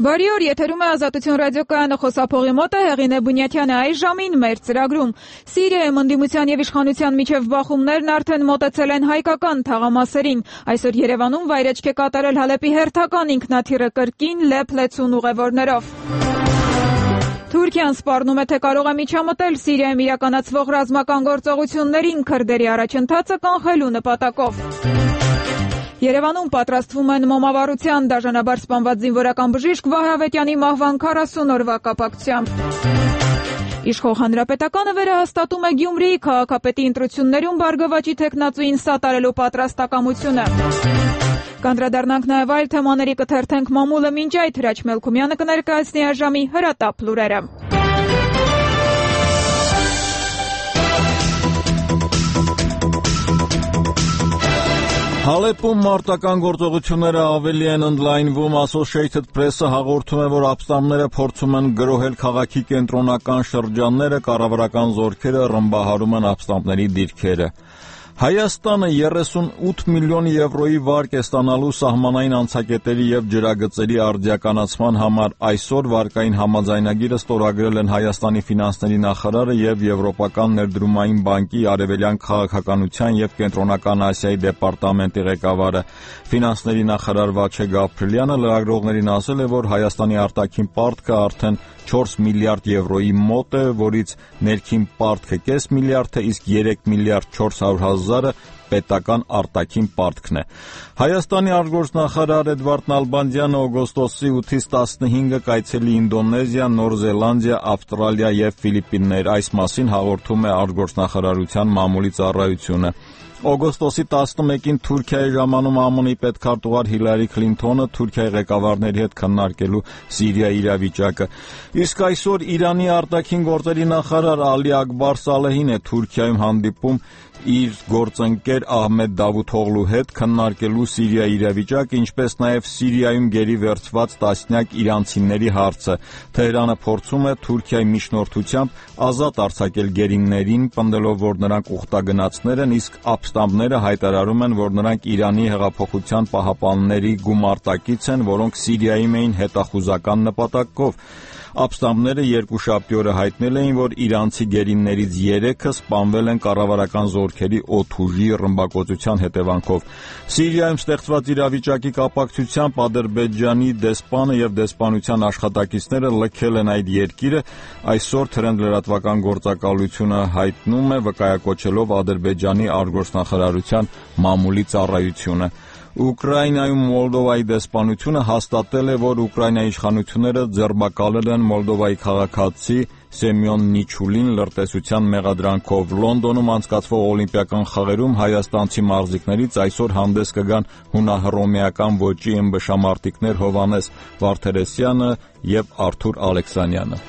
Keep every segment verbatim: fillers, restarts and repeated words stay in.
Բարի օր, եթերում է Ազատություն ռադիոկայանը, խոսափողի մոտ է Հեղինե Բունյաթյանը։ Այս ժամին մեր ծրագրում Սիրիայում ընդդիմության եւ իշխանության միջև բախումներն արդեն մոտեցել են հայկական թաղամասերին։ Այսօր Երևանում վայրեջք է կատարել Հալեպի հերթական ինքնաթիռը կրկին Լեփլեցուն ուղևորներով։ Թուրքիան սպառնում է, թե կարող է միջամտել Սիրիայում իրականացվող ռազմական գործողություններին քրդերի առաջընթացը կանխելու նպատակով։ Երևանում պատրաստվում են մոմավառության դաժանաբար սպանված զինվորական բժիշկ Վահե Ավետյանի մահվան քառասուն օրվա կապակցությամբ։ Իշխող հանրապետականը վերահաստատում է Գյումրիի քաղաքապետի ընտրություններում Բարգավաճի թեկնածուին սատարելու պատրաստակամությունը։ Կանդրադառնանք նաև այլ թեմաների, կթերթենք մամուլը, մինչ այդ Հրաչ Մելքումյանը կներկայացնի այժմի հրատապ լուրերը։ Հալեպում մարտական գործողությունները ավելի են ընդլայնվում։ Associated Press-ը հաղորդում է, որ ապստամբները փորձում են գրոհել քաղաքի կենտրոնական շրջանները, կառավարական զորքերը ռմբահարում են ապստամբների դիրքերը։ Հայաստանը երեսունութ միլիոն եվրոյի վարկ է ստանալու սահմանային անցակետերի և ջրագծերի արդիականացման համար։ Այսօր վարկային համաձայնագիրը ստորագրել են Հայաստանի ֆինանսների նախարարը և Եվրոպական ներդրումային բանկի արևելյան քաղաքականության և կենտրոնական Ասիայի դեպարտամենտի ղեկավարը։ Ֆինանսների նախարար Վաչե Գաբրիելյանը լրագրողներին ասել է, որ Հայաստանի արտաքին պարտքը արդեն չորս միլիարդ եվրոյի մոտ է, որից ներքին պարտքը կես միլիարդ է, իսկ երեք միլիարդ չորս հարյուր հազարը պետական արտաքին պարտքն է։ Հայաստանի արտգործնախարար Էդվարդ Նալբանդյանը օգոստոսի ութից տասնհինգը կայցելի Ինդոնեզիա, Նոր Զելանդիա, Ավստրալիա և Ֆիլիպիններ։ Այս մասին հաղորդում է արտգործնախարարության մամուլի ծառայությունը։ Օգոստոսի տասնմեկին Թուրքիայի ժամանում ԱՄՆ-ի պետքարտուղար Հիլարի Քլինթոնը Թուրքիայի ղեկավարների հետ քննարկելու Սիրիայի իրավիճակը։ Իսկ այսօր Իրանի արտաքին գործերի նախարար Ալի Ակբար Սալեհին է Թուրքիայում հանդիպում իր գործընկեր Ահմեդ Դավութօղլու հետ քննարկելու Սիրիայի իրավիճակը, ինչպես նաև Սիրիայում գերի վերցված տասնյակ իրանցիների հարցը։ Թեհրանը փորձում է Թուրքիայի միջնորդությամբ ազատ արձակել գերիներին, պնդելով, որ նրանք ուխտագնացներ են, իսկ ապստամբները հայտարարում են, որ նրանք Իրանի հեղափոխության պահապանների գումարտակից են, որոնք Սիրիայում էին հետախուզական նպատակով։ Ապստամբները երկուշաբթի օրը հայտնել էին, որ իրանցի գերիներից երեքը սպանվել են կառավարական զորքերի օդուժի ռմբակոծության հետևանքով։ Սիրիայում ստեղծված իրավիճակի կապակցությամբ Ադրբեջանի դեսպանը և դեսպանության աշխատակիցները լքել են այդ երկիրը, այսօր Թրենդ լրատվական գործակալությունը հայտնում է, վկայակոչելով Ադրբեջանի արտգործնախարարության մամուլի ծառայությունը։ Ուկրաինայում Մոլդովայի դեսպանությունը հաստատել է, որ Ուկրաինայի իշխանությունները ձերբակալել են Մոլդովայի քաղաքացի Սեմյոն Նիչուլին լրտեսության մեղադրանքով։ Լոնդոնում անցկացվող օլիմպիական խաղերում հայաստանցի մարզիկներից այսօր հանդես կգան հունահռոմեական ոճի ըմբշամարտիկներ Հովհաննես Վարդերեսյանը և Արթուր Ալեքսանյանը։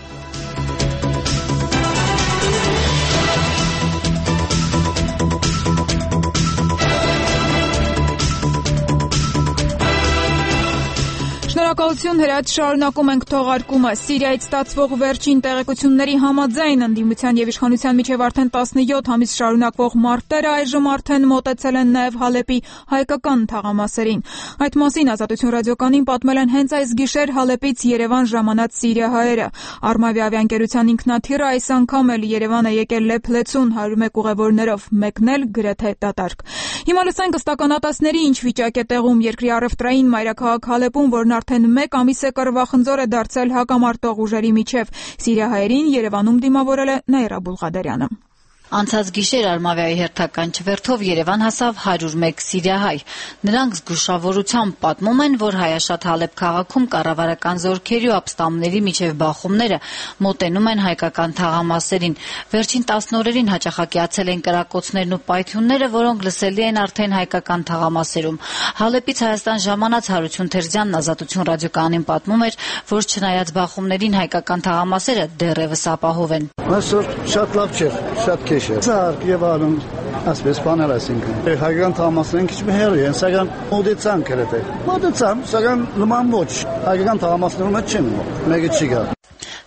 Շնորհակալություն, Հրաչ, շարունակում ենք թողարկումը։ Սիրիայից ստացվող վերջին տեղեկությունների համաձայն ընդդիմության և իշխանության միջև արդեն տասնյոթ ամիս շարունակվող մարտերը այժմ արդեն մոտեցել են նաև Հալեպի հայկական թաղամասերին։ Այդ մասին Ազատություն ռադիոկայանին պատմել են հենց այս գիշեր Հալեպից Երևան ժամանած սիրիահայերը։ Արմավի ավիաընկերության ինքնաթիռը այս անգամ էլ Երևան է եկել Լեփլեցուն հարյուր մեկ ուղևորներով, մեկն էլ գրեթե դատարկ։ Հիմա լսենք ըստականատեսների ինչ վիճակ է տեղում երկրի առևտրային մայրաքաղաք Հալեպում, որն արդեն մեկ ամիս է կռվախնձոր է դարձել հակամարտող ուժերի միջև։ Սիրիահայերին Երևանում դիմավորել է Նաիրա Բուլղադարյանը։ Անցած գիշեր Արմավիայի հերթական չվերթով Երևան հասավ հարյուր մեկ սիրիահայ։ Նրանք զգուշավորությամբ պատմում են, որ Հայաշատ Հալեպ քաղաքում կառավարական զորքերի ու ապստամբների միջև բախումները մոտենում են հայկական թաղամասերին։ Վերջին տասն օրերին հաճախակիացել են կրակոցներն ու պայթյունները, որոնք լսելի են արդեն հայկական թաղամասերում։ Հալեպից Հայաստան ժամանած Հարություն Թերզյանն Ազատություն ռադիոկայանին պատմում էր, որ չնայած բախումներին հայկական թաղամասերը դեռևս ապահով են։ Այսօր շատ լավ չէ, շատ քեշ է։ Զարկ եւ ալում ասես բաներ ասինքն։ Հայկական թաղամասերին քիչ մի հեռու են, սակայն մոդեցան գրեթե։ Մոդեցան, սակայն նման ոչ։ Հայկական թաղամասերում չեն մոտ։ Մեկը չի գա։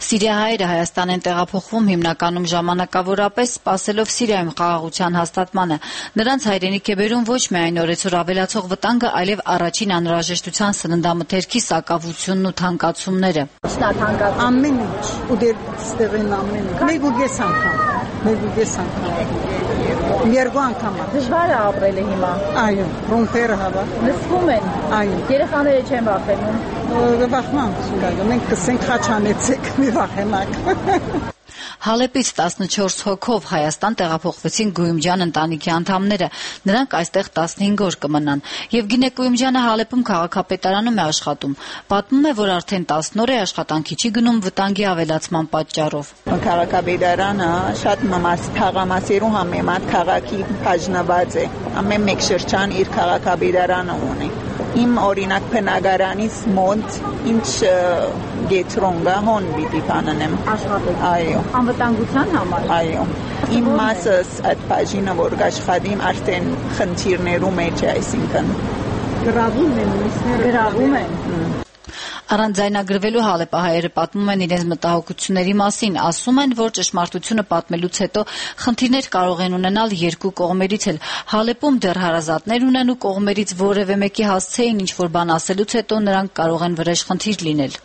Սիրիահայերը Հայաստան են տեղափոխվում հիմնականում ժամանակավորապես, սպասելով Սիրիայում խաղաղության հաստատմանը։ Նրանց հայրենիք է բերում ոչ միայն օրեցօր ավելացող վտանգը, այլև առաջին անհրաժեշտության սննդամթերքի սակավությունն ու թանկացումները։ Ամեն ինչ, ու դեր ստեղին ամեն ինչ։ Մեկ ու կես անգամ, մեկ ու կես անգամ։ Երկու անգամ։ Դժվար է ապրելը հիմա։ Այո, ռումբերը հավա։ Լսվում են։ Այո։ Երեխաները չեն վախենում։ Վախման չկա։ Մենք կսենք խաչանեցեք, մի վախենակ։ Հալեպից տասնչորս հոգով Հայաստան տեղափոխվեցին Գույումջյան ընտանիքի անդամները։ Նրանք այստեղ տասնհինգ օր կմնան։ Եվգենիա Գույումջյանը Հալեպում քաղաքապետարանում է աշխատում։ Պատմում է, որ արդեն տասն օր է աշխատանքի չի գնում վտանգի ավելացման պատճառով։ Քաղաքապետարանը շատ մամաս թաղամասերու համեմատ քաղաքի բաժնված է։ Ամեն մեկ շրջան իր քաղաքապետարանը ունի։ Իմ օրինակ բնակարանից մոտ ինչ գետրոնգա հոն պիտի բանանեմ աշխատել։ Այո։ Անվտանգության համար։ Այո։ Իմ մասս այդ բաժինը որ աշխատիմ արդեն խնդիրներու մեջ է, այսինքն գրավում են, գրավում են։ Առանց ձայնագրվելու հալեպահայերը պատմում են իրենց մտահոգությունների մասին, ասում են, որ ճշմարտությունը պատմելուց հետո խնդիրներ կարող են ունենալ երկու կողմերից էլ։ Հալեպում դեռ հարազատներ ունեն ու կողմերից որևէ մեկի հասցեին ինչ-որ բան ասելուց հետո նրանք կարող են վրեժ խնդիր լինել։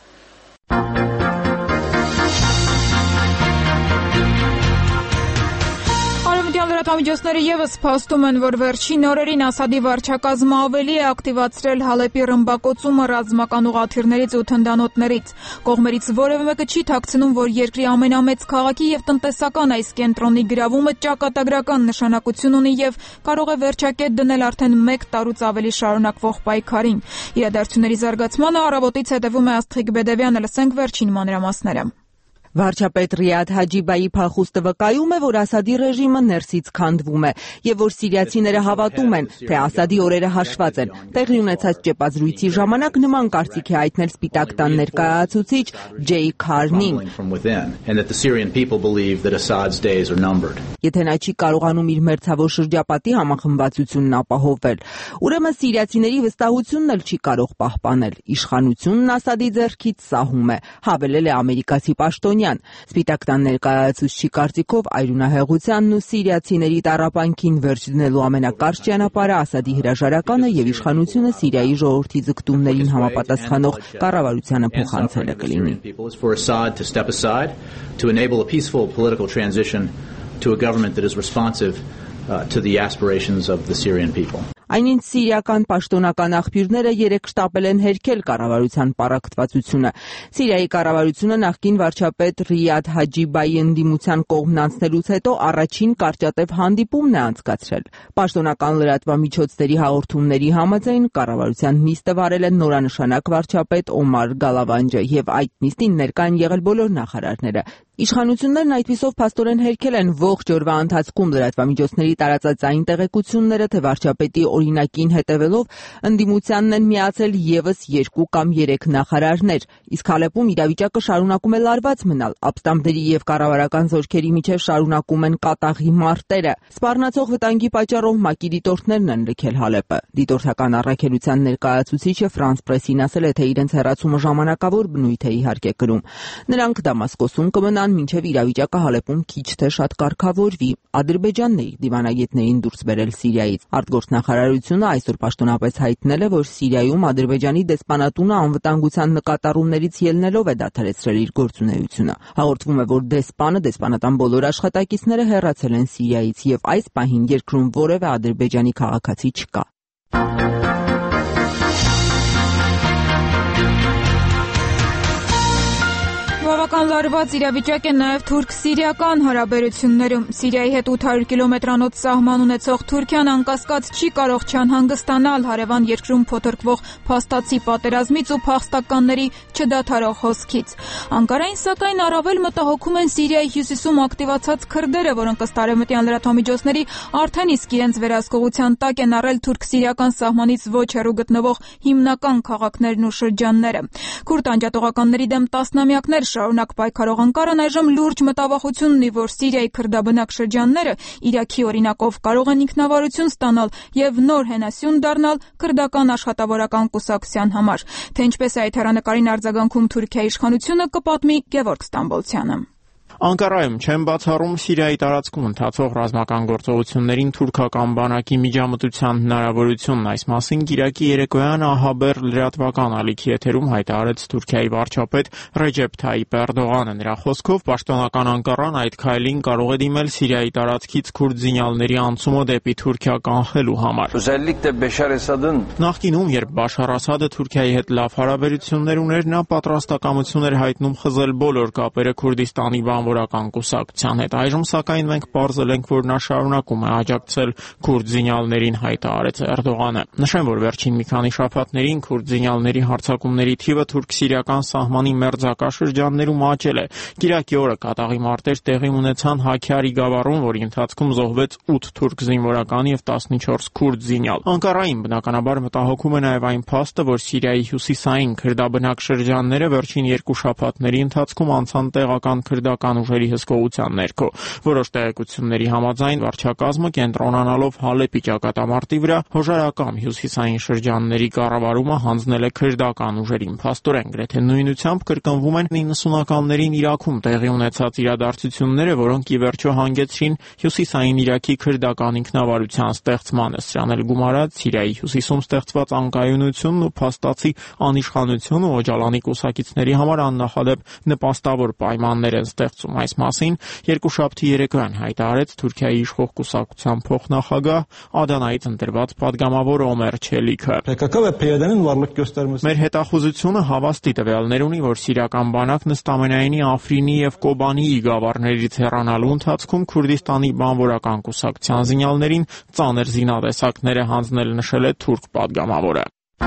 Լրատվամիջոցները ևս փաստում են, որ վերջին օրերին Ասադի վարչակազմը ավելի է ակտիվացրել Հալեպի ռմբակոծումը ռազմական ուղղաթիռներից ու թնդանոթներից։ Կողմերից որևէ մեկը չի թաքցնում, որ երկրի ամենամեծ քաղաքի եւ տնտեսական այս կենտրոնի գրավումը ճակատագրական նշանակություն ունի եւ կարող է վերջակետ դնել արդեն մեկ տարուց ավելի շարունակվող պայքարին։ Իրադարձությունների զարգացմանը առավոտից հետևում է Աստղիկ Բեդևյանը, լսենք վերջին մանրամասները։ Վարչապետ Ռիադ Հաջիբայի փախուստը վկայում է, որ Ասադի ռեժիմը ներսից քանդվում է եւ որ սիրիացիները հավատում են, թե Ասադի օրերը հաշված են։ Տեղի ունեցած ճեպազրույցի ժամանակ նման կարծիք է հայտնել Սպիտակ տան ներկայացուցիչ Ջեյ Քարնին։ Եթե նա չի կարողանում իր մերձավոր շրջապատի համախմբվածությունն ապահովել, ուրեմն սիրիացիների վստահությունն էլ չի կարող պահպանել։ Իշխանությունն Ասադի ձեռքից սահում է, հավելել է ամերիկացի պաշտոնյան։ Սպիտակ տան ներկայացուցչի կարծիքով այրունահեղությանն ու սիրիացիների տառապանքին վերջ դնելու ամենակարճ ճանապարհը Ասադի հրաժարականը եւ իշխանությունը Սիրիայի ժողովրդի ձգտումներին համապատասխանող կառավարությանը փոխանցելը կլինի։ To a government that is responsive uh, to the aspirations of the Syrian people. Այնինչ սիրիական պաշտոնական աղբյուրները երեք շտապել են հերքել կառավարության պառակտվածությունը։ Սիրիայի կառավարությունը նախկին վարչապետ Ռիադ Հաջիբայի ընդդիմության կողմն անցնելուց հետո առաջին կարճատև հանդիպումն է անցկացրել։ Պաշտոնական լրատվամիջոցների հաղորդումների համաձայն կառավարության նիստը վարել են նորանշանակ վարչապետ Օմար Գալավանջը եւ այդ նիստին ներկա են եղել բոլոր նախարարները։ Իշխանություններն այդպիսով փաստորեն հերքել են ողջ օրվա ընթացքում լրատվամիջոցների տարածածային տեղեկությունները, թե վարչապետի օրինակին հետևելով ընդդիմությանն են միացել ևս երկու կամ երեք նախարարներ, իսկ Հալեպում իրավիճակը շարունակում է լարված մնալ, ապստամբների եւ կառավարական զորքերի միջև շարունակում են կատաղի մարտերը։ Սպառնացող վտանգի պատճառով ՄԱԿ-ի դիտորդներն են լքել Հալեպը։ Դիտորդական առաքելության ներկայացուցիչը Ֆրանս Պրեսին ասել է, թե իրենց հեռացումը ժամանակավոր բնույթ է իհարկե կրում։ Նրանք Դամասկոսում կմնան մինչև իրավիճակը Հալեպում քիչ թե շատ կարգավորվի։ Ադրբեջանն է իր դիվանագետներին դուրս բերել Սիրիայից։ Արտգործնախարարությունը այսօր պաշտոնապես հայտնել է, որ Սիրիայում Ադրբեջանի դեսպանատունը անվտանգության նկատառումներից ելնելով է դադարեցրել իր գործունեությունը։ Հաղորդվում է, որ դեսպանը, դեսպանատան բոլոր աշխատակիցները հեռացել են Սիրիայից եւ այս պահին երկրում որևէ ադրբեջանի քաղաքացի չկա։ Բավական լարված իրավիճակ է նաև թուրք-սիրիական հարաբերություններում։ Սիրիայի հետ ութ հարյուր կիլոմետրանոց սահման ունեցող Թուրքիան անկասկած չի կարող չանհանգստանալ հարևան երկրում փոթորկվող փաստացի պատերազմից ու փախստականների չդադարող հոսքից։ Անկարային սակայն առավել մտահոգում են Սիրիայի հյուսիսում ակտիվացած քրդերը, որոնք ըստ արևմտյան լրատվամիջոցների արդեն իսկ իրենց վերահսկողության տակ են առել թուրք-սիրիական սահմանից ոչ հեռու գտնվող հիմնական քաղաքներն ու շրջանները։ Քուրդ անջատողականների դեմ տասնամյակներ շարունակ շարունակ պայքարող Անկարան այժմ լուրջ մտավախություն ունի, որ Սիրիայի քրդաբնակ շրջանները Իրաքի օրինակով կարող են ինքնավարություն ստանալ եւ նոր հենասյուն դառնալ քրդական աշխատավորական կուսակցության համար։ Թե ինչպես է այդ հեռանկարին արձագանքում Թուրքիայի իշխանությունը, կպատմի Գևորգ Ստամբոլցյանը։ Անկարայում չեն բացառում Սիրիայի տարածքում ընթացող ռազմական գործողություններին թուրքական բանակի միջամտության հնարավորությունն։ Այս մասին Կիրակի երեկոյան ահաբեր լրատվական ալիքի եթերում հայտարարեց Թուրքիայի վարչապետ Ռեջեփ Թայիփ Էրդողանը։ Նրա խոսքով պաշտոնական Անկարան այդ քայլին կարող է դիմել Սիրիայի տարածքից քուրդ զինյալների անցումը դեպի Թուրքիա կանխելու համար։ Նախկինում, երբ Բաշար Ասադը Թուրքիայի հետ լավ հարաբերություններ ուներ, նա պատրաստակամություն էր հայտնում խզել բոլոր կապերը Քուրդիստանի բանվորական կուսակցության հետ։ Այժմ սակայն մենք պարզել ենք, որ նա շարունակում է աջակցել քուրդ զինյալներին, հայտարարեց Էրդողանը։ Նշեմ, որ վերջին մի քանի շաբաթներին քուրդ զինյալների հարձակումների թիվը թուրք-սիրիական սահմանի մերձակա շրջաններում աճել է։ Կիրակի օրը կատաղի մարտեր տեղի ունեցան Հաքյարի գավառում, որի ընթացքում զոհվեց ութ թուրք զինվորական եւ տասնչորս քուրդ զինյալ։ Անկարային բնականաբար մտահոգում է նաեւ այն փաստը, որ Սիրիայի հյուսիսային քրդաբնակ շրջանները վերջին երկու շաբաթների ընթացքում անցան տեղական քրդական ուժերի հսկողության ներքո։ Որոշ տեղեկությունների համաձայն վարչակազմը կենտրոնանալով Հալեպի ճակատամարտի վրա հոժարակամ հյուսիսային շրջանների կառավարումը հանձնել է քրդական ուժերին։ Փաստորեն գրեթե նույնությամբ կրկնվում են իննսունականներին Իրաքում տեղի ունեցած իրադարձությունները, որոնք ի վերջո հանգեցրին հյուսիսային Իրաքի քրդական ինքնավարության ստեղծմանը։ Սրան էլ գումարած Սիրիայի հյուսիսում ստեղծված անկայունությունն ու փաստացի անիշխանությունը Օջալանի կուսակիցների համար աննախադեպ նպաստավոր պայմաններ են ստեղծում։ Այս մասին երկուշաբթի երեկոյան հայտարարեց Թուրքիայի իշխող կուսակցության փոխնախագահ Ադանայից ընտրված падգամավոր Օմեր Չելիքը։ Մեր հետախուզությունը հավաստի տվյալներ ունի, որ սիրիական բանակն ըստամենայնի Աֆրինի եւ Կոբանիի գավառներից հեռանալու ընթացքում Քուրդիստանի բանվորական կուսակցության զինյալներին ծանր զինատեսակներ է հանձնել, նշել է թուրք падգամավորը։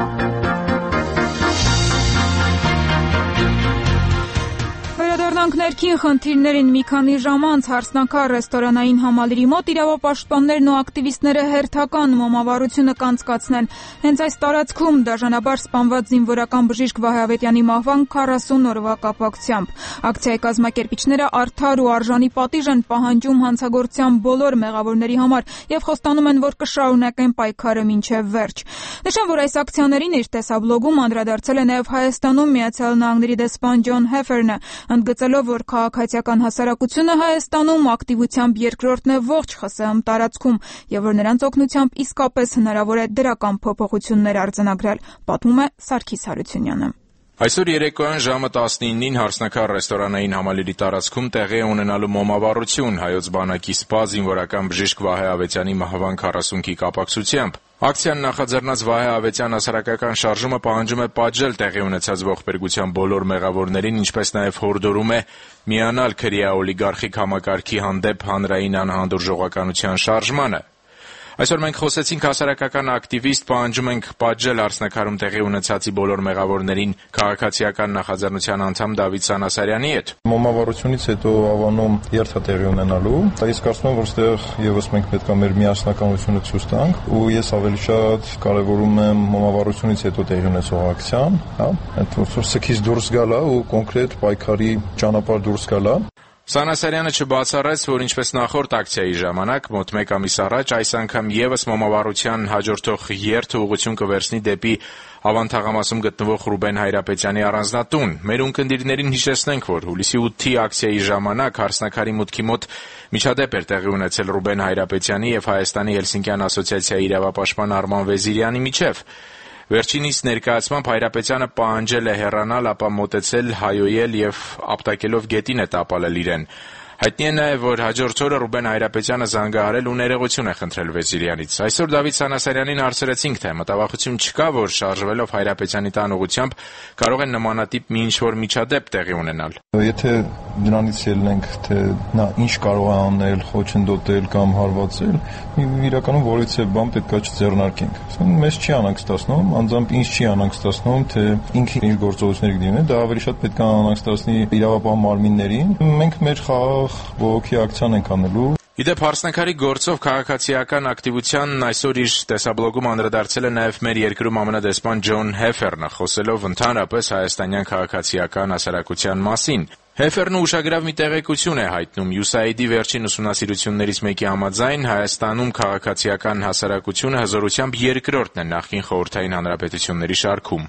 Ներքին խնդիրներին մի քանի ժամ անց հարսնակար ռեստորանային համալիրի մոտ իրավապաշտպաններն ու ակտիվիստները հերթական մոմավառությունը կանցկացնեն։ Հենց այս տարածքում դաժանաբար սպանված զինվորական բժիշկ Վահե Ավետյանի մահվան քառասուն օրվա կապակցությամբ։ Ակցիայի կազմակերպիչները արդար ու արժանի պատիժ են պահանջում հանցագործության բոլոր մեղավորների համար եւ խոստանում են, որ կշարունակեն պայքարը մինչեւ վերջ։ Նշեմ, որ այս ակցիաներին իր տեսաբլոգում անդրադարձել է նաեւ Հայաստանում Միացյալ Նահանգների դեսպան Ջոն Հեֆերնը, ընդգծելով, որ քաղաքացիական հասարակությունը Հայաստանում ակտիվությամբ երկրորդն է ողջ ԽՍՀՄ տարածքում եւ որ նրանց օգնությամբ իսկապես հնարավոր է դրական փոփոխություններ արձանագրել, պատմում է Սարգիս Հարությունյանը։ Այսօր երեկոյան ժամը տասնինին հարսնակար ռեստորանային համալիրի տարածքում տեղի է ունենալու մոմավառություն հայոց բանակի սպա զինվորական բժիշկ Վահե Ավետյանի մահվան քառասունքի կապակցությամբ։ Ակցիան նախաձեռնած Վահե Ավետյան հասարակական շարժումը պահանջում է պատժել տեղի ունեցած ողբերգության բոլոր մեղավորներին, ինչպես նաև հորդորում է միանալ քրեա օլիգարխիկ համակարգի հանդեպ հանրային անհանդուրժողականության շարժմանը։ Այսօր մենք խոսեցինք հասարակական ակտիվիստ, պահանջում ենք պատժել հարսնակարում տեղի ունեցածի բոլոր մեղավորներին քաղաքացիական նախաձեռնության անդամ Դավիթ Սանասարյանի հետ։ Մոմավառությունից հետո Ավանում երթ է տեղի ունենալու, իսկ կարծում եմ, որ ստեղ եւս մենք պետք է մեր միասնականությունը ցույց տանք, ու ես ավելի շատ կարևորում եմ մոմավառությունից հետո տեղի ունեցող ակցիան, հա, այդ որ սքից դուրս գալա ու կոնկրետ պայքարի ճանապարհ դուրս գալա։ Սանասարյանը չբացառեց, որ ինչպես նախորդ ակցիայի ժամանակ մոտ մեկ ամիս առաջ այս անգամ եւս մոմավառության հաջորդող երթը ուղղություն կվերցնի դեպի Ավան թաղամասում գտնվող Ռուբեն Հայրապետյանի առանձնատուն։ Մեր ունկնդիրներին հիշեցնենք, որ հուլիսի ութի ակցիայի ժամանակ հարսնակարի մուտքի մոտ միջադեպ էր տեղի ունեցել Ռուբեն Հայրապետյանի եւ Հայաստանի Հելսինկյան ասոցիացիայի իրավապաշտպան Արման Վեզիրյանի միջև։ Վերջինիս ներկայացմամբ Հայրապետյանը պահանջել է հեռանալ, ապա մոտեցել, հայոյել եւ ապտակելով գետին է տապալել իրեն։ Հայտնի է նաև, որ հաջորդ օրը Ռուբեն Հայրապետյանը զանգահարել ու ներողություն է խնդրել Վեզիրյանից։ Այսօր Դավիթ Սանասարյանին հարցրեցինք, թե մտավախություն չկա, որ շարժվելով Հայրապետյանի տան ուղղությամբ կարող են նմանատիպ մի ինչ-որ միջադեպ տեղի ունենալ։ Եթե դրանից ելնենք, թե նա ինչ կարող է անել, խոչընդոտել կամ հարվածել, իրականում որից է բան պետք է չձեռնարկենք։ Մեզ չի անհանգստացնում, անձամբ ինձ չի անհանգստացնում, թե ինքը իր գործողությունների կդիմի, դա ավելի շատ պետք է անհանգստացնի իրավապահ մարմիններին։ Մենք մեր խաղ բողոքի ակցիան ենք անելու։ Իդեպ հարսնակարի գործով քաղաքացիական ակտիվությանն այսօր իր տեսաբլոգում անդրադարձել է նաև մեր երկրում ԱՄՆ դեսպան Ջոն Հեֆերնը, խոսելով ընդհանրապես հայաստանյան քաղաքացիական հասարակության մասին։ Հեֆերն ուշագրավ մի տեղեկություն է հայտնում։ յու ես ա իդ-ի վերջին ուսումնասիրություններից մեկի համաձայն Հայաստանում քաղաքացիական հասարակությունը հզորությամբ երկրորդն է նախկին խորհրդային հանրապետությունների շարքում։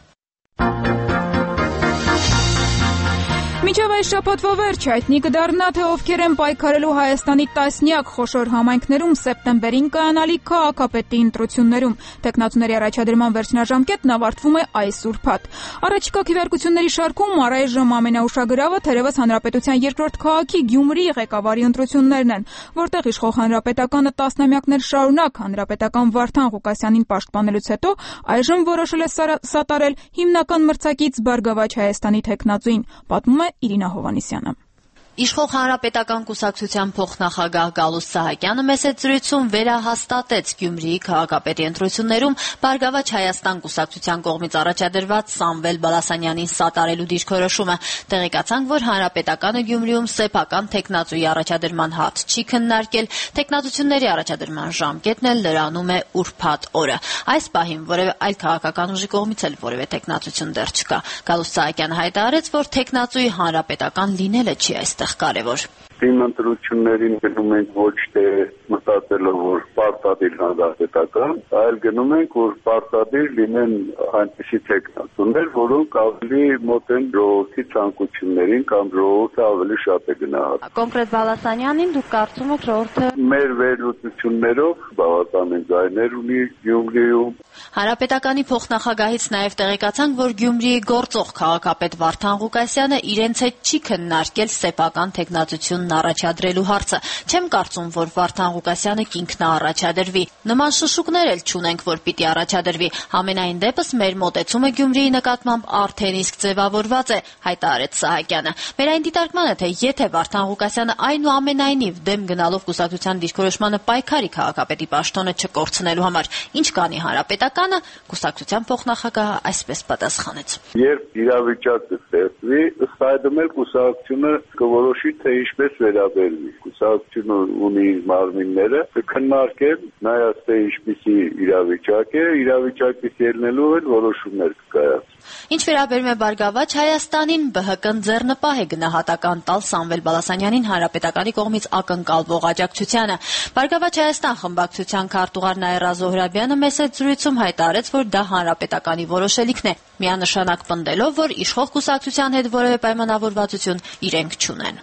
Մինչև այս շաբաթվա վերջ հայտնի կդառնա, թե ովքեր են պայքարելու Հայաստանի տասնյակ խոշոր համայնքներում սեպտեմբերին կայանալիք քաղաքապետի ընտրություններում։ Տեխնացուների առաջադրման վերջնաժամկետն ավարտվում է այս ուրբաթ։ Առաջիկա քվեարկությունների շարքում առայժմ ամենաուշագրավը թերևս հանրապետության երկրորդ քաղաքի Գյումրիի ղեկավարի ընտրություններն են, որտեղ իշխող հանրապետականը տասնամյակներ շարունակ հանրապետական Վարդան Ղուկասյանին պաշտպանելուց հետո այժմ որոշել է սատարել հիմնական մրցակից Բարգավաճ Հայաստանի տեխնացուին, պատմում է Իրինա Հովանեսյանը։ Իշխող հանրապետական կուսակցության փոխնախագահ Գալուստ Սահակյանը մեծ զրույցում վերահաստատեց Գյումրիի քաղաքապետի ընտրություններում Բարգավաճ Հայաստան կուսակցության կողմից առաջադրված Սամվել Բալասանյանին սատարելու դիրքորոշումը։ Տեղեկացանք, որ հանրապետականը Գյումրիում սեփական տեխնացուի առաջադրման հարց չի քննարկել, տեխնացությունների առաջադրման ժամկետն էլ լրանում է ուրբաթ օրը։ Այս պահին որևէ այլ քաղաքական ուժի կողմից էլ որևէ տեխնացություն դեռ չկա։ Գալուստ Սահակյանը հայտարարեց, որ տեխնացուի հանրապետական լինելը չի այստեղ կարևոր։ Իմ ընտրություններին գնում ենք ոչ թե մտածելով, որ պարտադիր հանրապետական, այլ գնում ենք, որ պարտադիր լինեն այնպիսի տեխնացուներ, որոնք ավելի մոտ են ժողովրդի ցանկություններին կամ ժողովուրդը ավելի շատ է գնահատում։ Կոնկրետ Բալասանյանին դուք կարծում եք ժողովուրդը մեր վերլուծություններով բավականին ձայներ ունի Գյումրիում։ Հանրապետականի փոխնախագահից նաև տեղեկացանք, որ Գյումրիի գործող քաղաքապետ Վարդան Ղուկասյանը իրենց հետ չի քննարկել սեփական տեխնացությունն առաջադրելու հարցը։ Չեմ կարծում, որ Վարդան Ղուկասյանը կինքնաառաջադրվի։ Նման շշուկներ էլ չունենք, որ պիտի առաջադրվի։ Համենայն դեպս մեր մոտեցումը Գյումրիի նկատմամբ արդեն իսկ ձևավորված է, հայտարարեց Սահակյանը։ Մեր այն դիտարկմանը, թե եթե Վարդան Ղուկասյանը այնուամենայնիվ դեմ գնալով կուսակցության դիրքորոշմանը պայքարի քաղաքապետի պաշտոնը չկորցնելու համար, ինչ կանի հանրապետականը, կուսակցության փոխնախագահը այսպես պատասխանեց։ Երբ իրավիճակը ստեղծվի, ըստ այդմ էլ կուսակցությունը կորոշի, թե ինչպես վերաբերվի։ Կուսակցությունը ունի իր մարմինները, կքննարկեն, նայած թե ինչպիսի իրավիճակ է, իրավիճակից ելնելու էլ որոշումներ կկայացվեն։ Ինչ վերաբերում է Բարգավաճ Հայաստանին, бэ հը կը-ն ձեռնպահ է գնահատական տալ Սամվել Բալասանյանին հանրապետականի կողմից ակնկալվող աջակցությանը։ Բարգավաճ Հայաստան խմբակցության քարտուղար Նաիրա Զոհրաբյանը մեծ զրույցում հայտարարեց, որ դա հանրապետականի որոշելիքն է, միանշանակ պնդելով, որ իշխող կուսակցության հետ որևէ պայմանավորվածություն իրենք չունեն։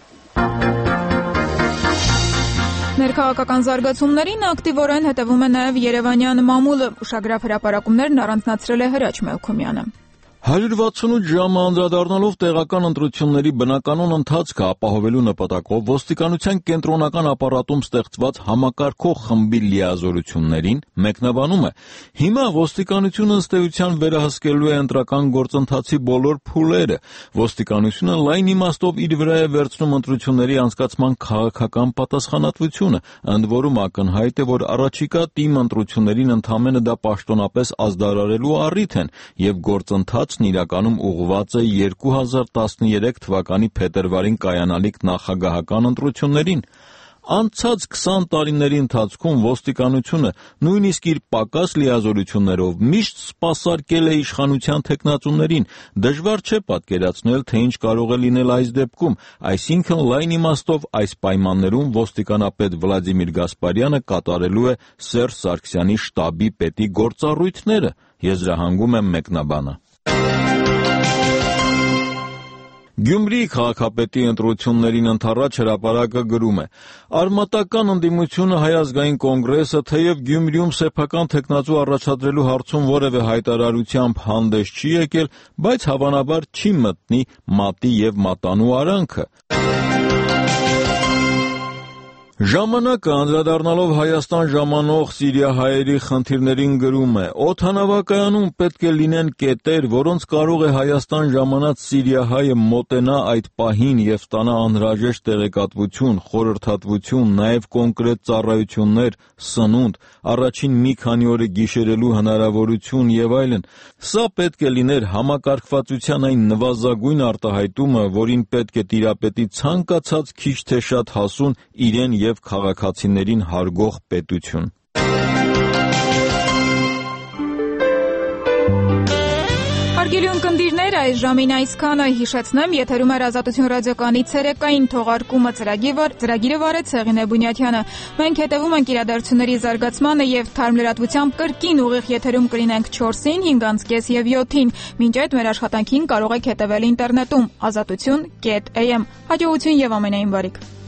Ներքաղաքական զարգացումներին ակտիվորեն հետևում է նաև Երևանյան մամուլը։ Ուշագրավ հրապարակումներն առանձնացրել է Հրաչ Մելքումյանը։ հարյուր վաթսունութ ժամը անդրադառնալով տեղական ընտրությունների բնականոն ընթացքը ապահովելու նպատակով ոստիկանության կենտրոնական ապարատում ստեղծված համակարգող խմբի լիազորություններին մեկնաբանում է. հիմա ոստիկանությունը ըստ էության վերահսկելու է ընտրական գործընթացի բոլոր փուլերը։ Ոստիկանությունը լայն իմաստով իր վրա է վերցնում ընտրությունների անցկացման քաղաքական պատասխանատվությունը, ընդ որում ակնհայտ է, որ առաջիկա տիմ ընտրություններին ընդամենը դա պաշտոնապես ազդարարելու առիթ են եւ գործընթաց իրականում ուղղված է երկու հազար տասներեք թվականի փետրվարին կայանալիք նախագահական ընտրություններին։ Անցած քսան տարիների ընթացքում ոստիկանությունը նույնիսկ իր պակաս լիազորություններով միշտ սպասարկել է իշխանության տեխնացուներին։ Դժվար չէ պատկերացնել, թե ինչ կարող է լինել այս դեպքում, այսինքն լայն իմաստով այս պայմաններում ոստիկանապետ Վլադիմիր Գասպարյանը կատարելու է Սերժ Սարգսյանի շտաբի պետի գործառույթները, եզրահանգում է մեկնաբանը։ Գյումրիի քաղաքապետի ընտրություններին ընդառաջ հրապարակը գրում է. Արմատական ընդդիմությունը Հայ ազգային կոնգրեսը թեև Գյումրիում սեփական տեխնացու առաջադրելու հարցում որևէ հայտարարությամբ հանդես չի եկել, բայց հավանաբար չի մտնի մատի եւ մատանու արանքը։ Ժամանակը անդրադառնալով Հայաստան ժամանող սիրիահայերի խնդիրներին գրում է. օդանավակայանում պետք է լինեն կետեր, որոնց կարող է Հայաստան ժամանած սիրիահայը մոտենա այդ պահին եւ ստանա անհրաժեշտ տեղեկատվություն, խորհրդատվություն, նաեւ կոնկրետ ծառայություններ, սնունդ, առաջին մի քանի օրը գիշերելու հնարավորություն եւ այլն։ Սա պետք է լիներ համակարգվածության այն նվազագույն արտահայտումը, որին պետք է տիրապետի ցանկացած քիչ թե շատ հասուն իրեն եւ քաղաքացիներին հարգող պետություն։ Հարգելի ունկնդիրներ, այս ժամին այսքանը հիշեցնեմ, եթերում էր Ազատություն ռադիոկայանի ցերեկային թողարկումը ծրագիրը վարեց Հեղինե Բունյաթյանը։ Մենք հետևում ենք իրադարձությունների զարգացմանը եւ թարմ լրատվությամբ կրկին ուղիղ եթերում կլինենք չորսին, հինգ եւ յոթին։ Մինչ այդ մեր աշխատանքին կարող եք հետևել ինտերնետում ազատություն կետ էյ էմ։ Հաջողություն եւ ամենայն բարիք։